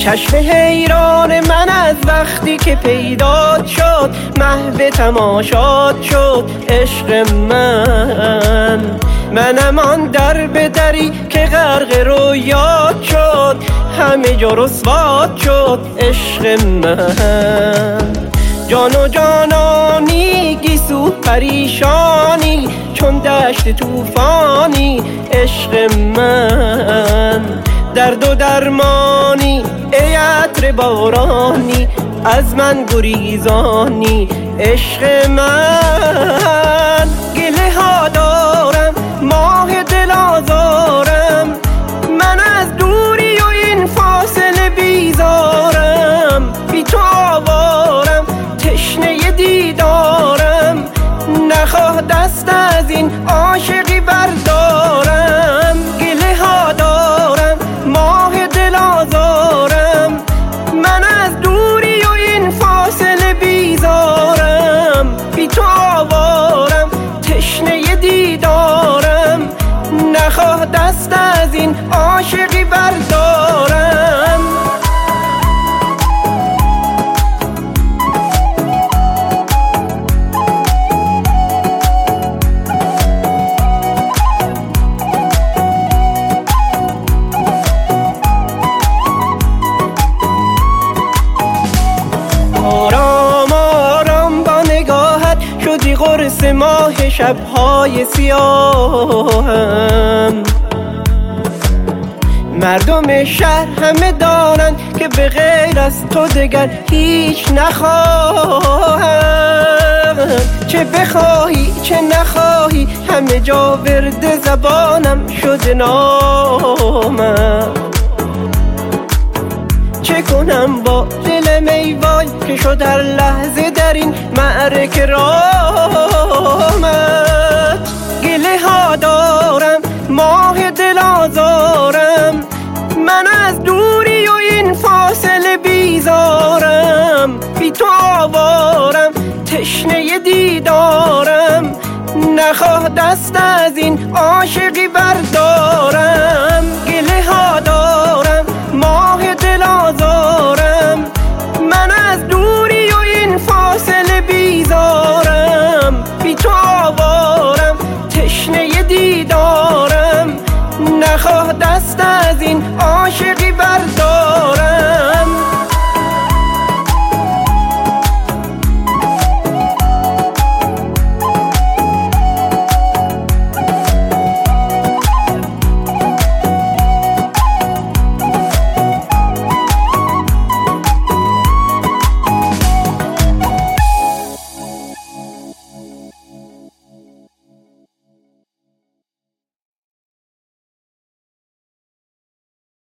چشم حیران من از وقتی که پیدا شد، محو تماشات شد عشق منم آن در به دری که غرق رویات شد، همه جا رسوات شد عشق من. جان و جانانی گیسو پریشانی، چون دشت توفانی عشق من. درد و درمانی ای عطر بارانی، از من گریزانی عشق من. گله ها دارم ماه دل آزارم، من از دوری و این فاصله بیزارم. بی تو آوارم تشنه دیدارم، نخواه دست از این عاشقی بردارم. گله ها دارم ماه دل آزارم، من از دوری و این فاصله بیزارم. بی تو آوارم تشنه دیدارم، نخواه دست از این عاشقی بردارم. آرام آرام با نگاهت شدی قرص ماه شبهای سیاهم. مردم شهر همه دانند که به غیر از تو دگر هیچ نخواهم. چه بخواهی چه نخواهی همه جا ورد زبانم شده نامم. چه کنم با دل میوای که شد هر لحظه در این معرکه رامت. گله ها دارم ماه دل آزارم، من از دوری و این فاصله بیزارم. بی تو آوارم تشنه دیدارم، نخواه دست از این عاشقی